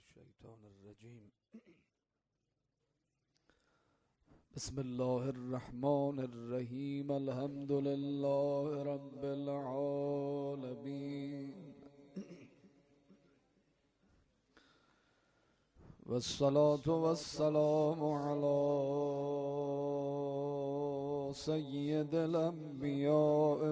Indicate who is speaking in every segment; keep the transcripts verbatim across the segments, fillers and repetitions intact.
Speaker 1: الشيطان الرجيم. بسم الله الرحمن الرحيم. الحمد لله رب العالمين، والصلاة والسلام على سيد الأنبياء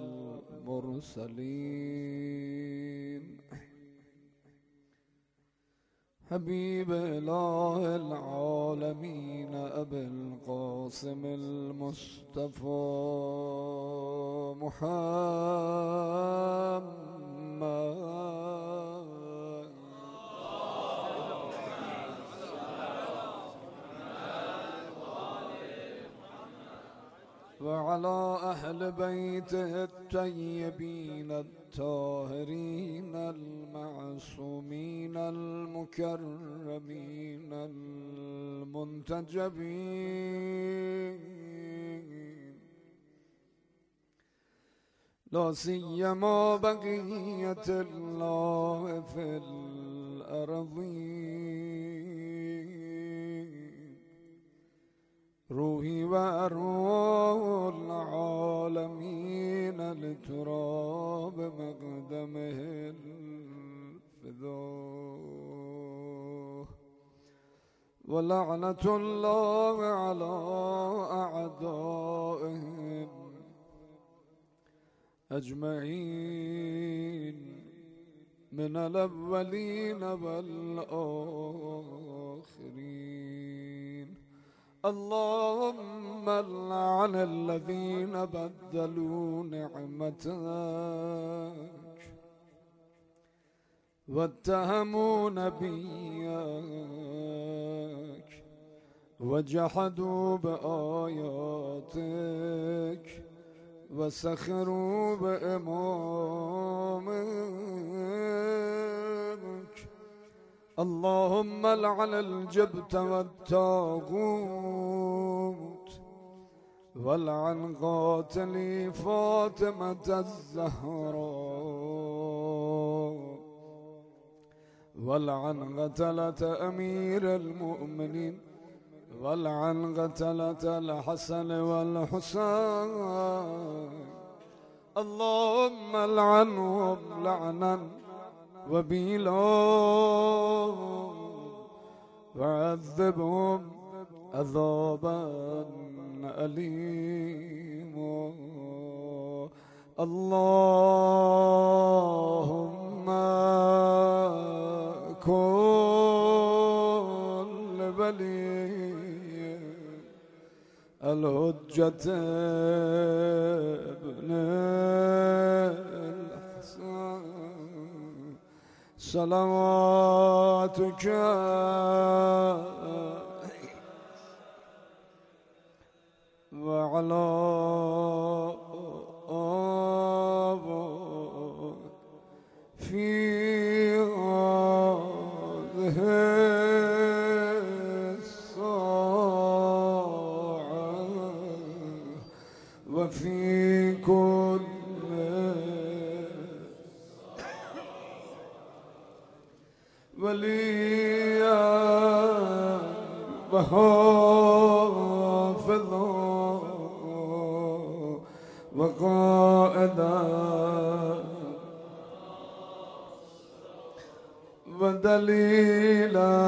Speaker 1: والمرسلين، حبيب إله العالمين أبي القاسم المصطفى محمد وعلى أهل بيته الطيبين الطاهرين المعصومين المكرمين المنتجبين، لا سيما بقية الله في الأرضين، روحي وأرواح العالمين لتراب مقدمه الفداء، ولعنة الله على أعدائهم أجمعين من الأولين والآخرين. اللهم لعن الذين بدلوا نعمتك واتهموا نبيك وجحدوا بآياتك وسخروا بإمامك. اللهم لعن الجبت والطاغوت، ولعن قاتلي فاطمة الزهراء، ولعن قتلة أمير المؤمنين، ولعن قتلة الحسن والحسين. اللهم لعنهم لعنا وبيلا وعذبهم عذابا أليما. اللهم كن لولي الحجة ابن الحسن صلواتك وعلى آبائك في هذه الساعة وفي كل وليا وحافظا وقائدا ودليلا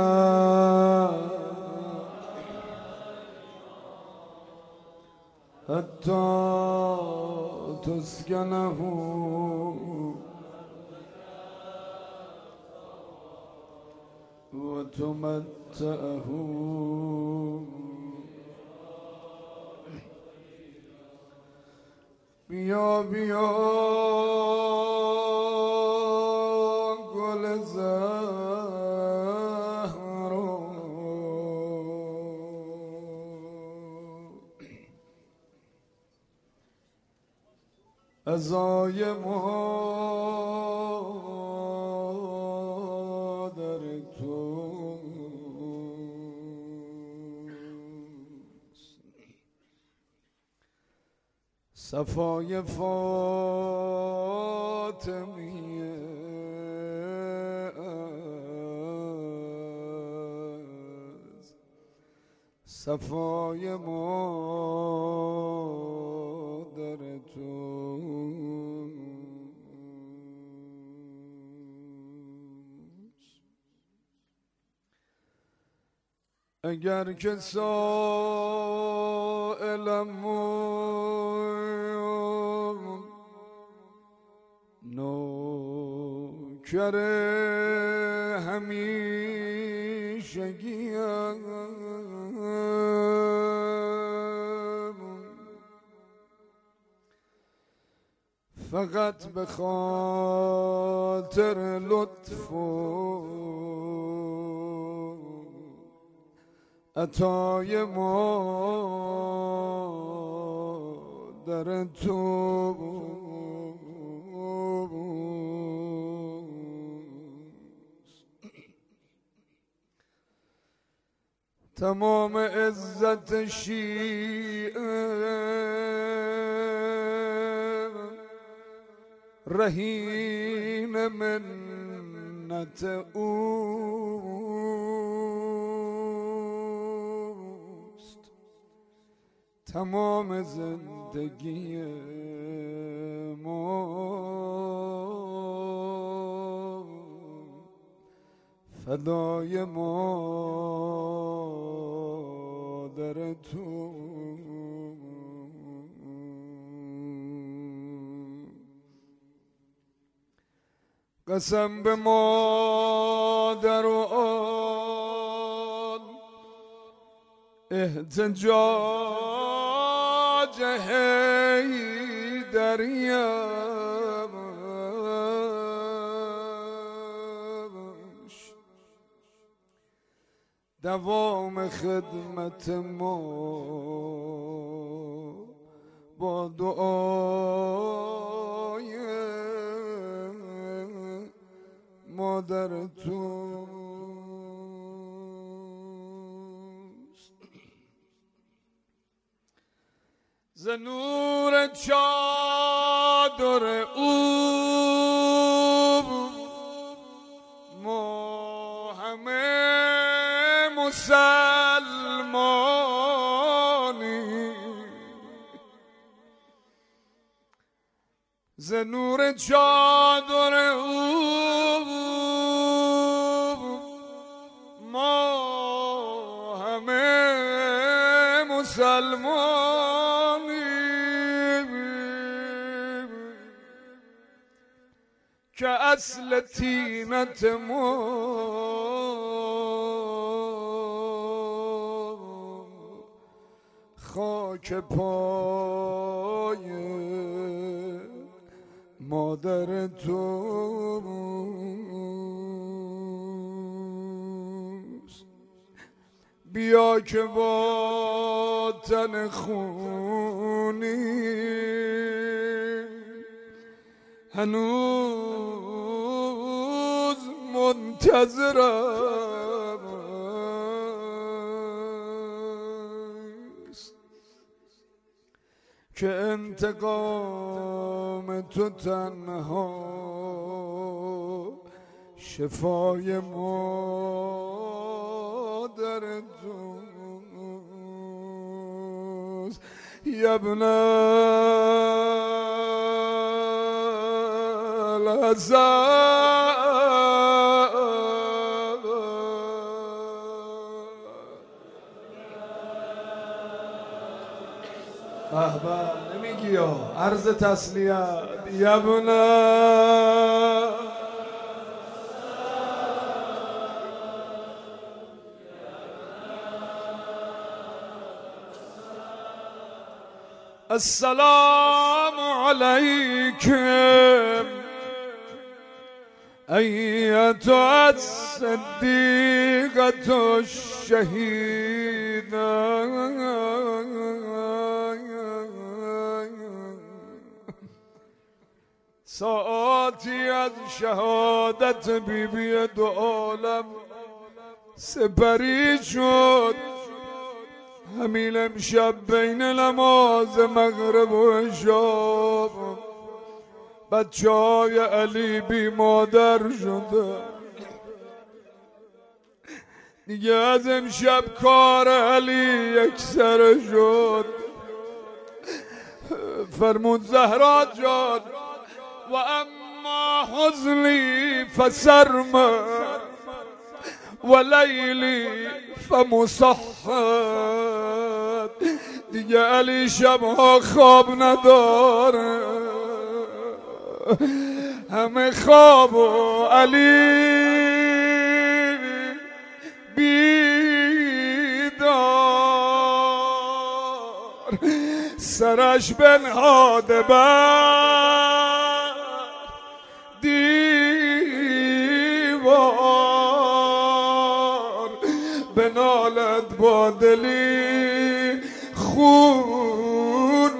Speaker 1: حتى تسكنه وتمتعه بیا بیا گل زهرا عزای مادر تو صفای فاطمیه صفای مادر تو اگر که سائلم نوکر همیشگیم فقط به خاطر لطف و عطای مادر تو تمام عزت شیعه رهین منت اوست تمام زندگی ما فدای مادر تو قسم به مادر و آل احتجاج حیدریش دوام خدمت ما با دعای مادر توست ز نور چادر او ما همه مسلمانی ز نور چادر او ما همه مسلمانی که اصل طینت ما خاک پای مادر توست بیا که با تن خونی هنوز منتظرم که انتقام تو تنها شفای مادر توست یا ابن الحسن احبا نمیگی یا عرض تسلیت یا ابن السلام علیکم ایتها الصدیقة الشهیدة ساعتی از شهادت بی بی دو عالم سپری شد همین امشب بین نماز مغرب و عشا بچه های علی بی مادر شده دیگه از امشب کار علی یک سر شد. فرمود زهرا جان و اما حزنی فسرمد و لیلی فمصحد. دیگه علی شبها خواب نداره، همه خواب و علی بیدار. سرش بنهاده بر دیوار، بنالد با دلی خون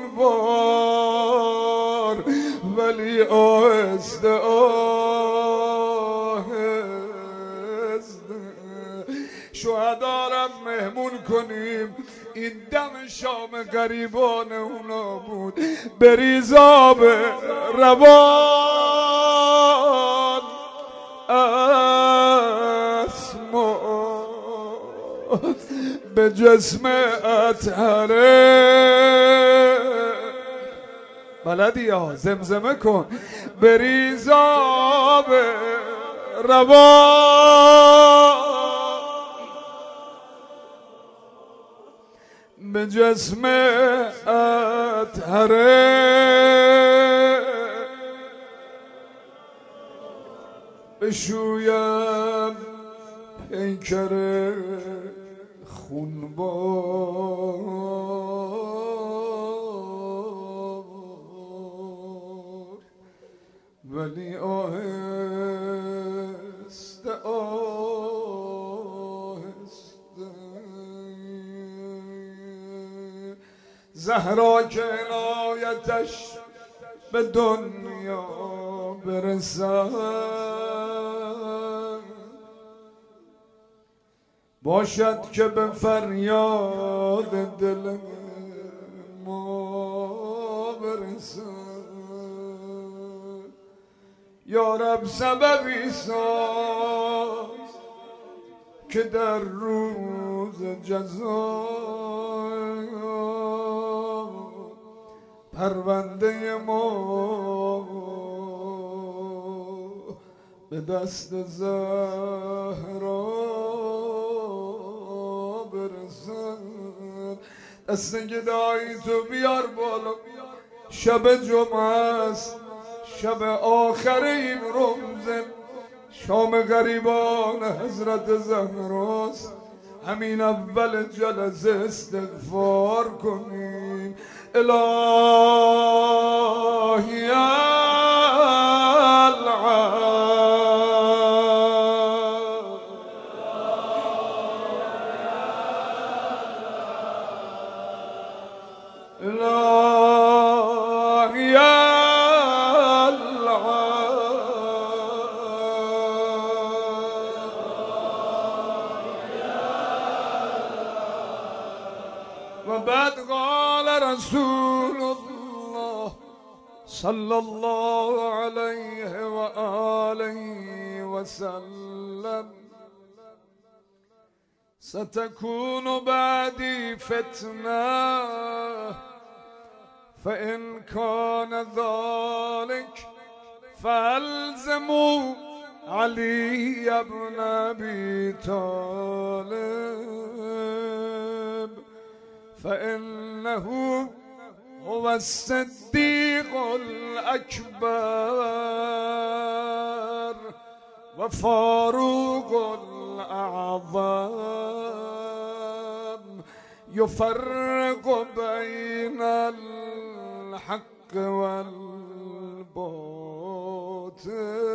Speaker 1: بار، ولی آهسته آهسته شهدارم مهمون کنیم. این دم شام غریبان اونا بود. بریز آب روان اسما به جسم اطهره. بلدی ها زمزمه کن. بریز آب روان به جسم اطهره، بشویم پیکر خونبار، ولی آهسته آهسته. زهرا که عنایتش به دنیا برسد، باشد که به فریاد دل ما برسد. یا رب سببی ساز که در روز جزا پرونده ما به دست زهرا برسد. دست گدایی تو بیار بالا، شب جمعه است، شب آخر این رمز شام غریبان حضرت زهراست. همین اول جلسه استغفار کنیم. الهی و بعد قال رسول الله صلی الله علیه و آله و سلم: ستكون بعدی فتنه فإن كان ذلك فالزموا علی ابن ابی طالب فإنه هو الصدیق الأكبر و فاروق الاعظم یفرق بین الحق والباطل.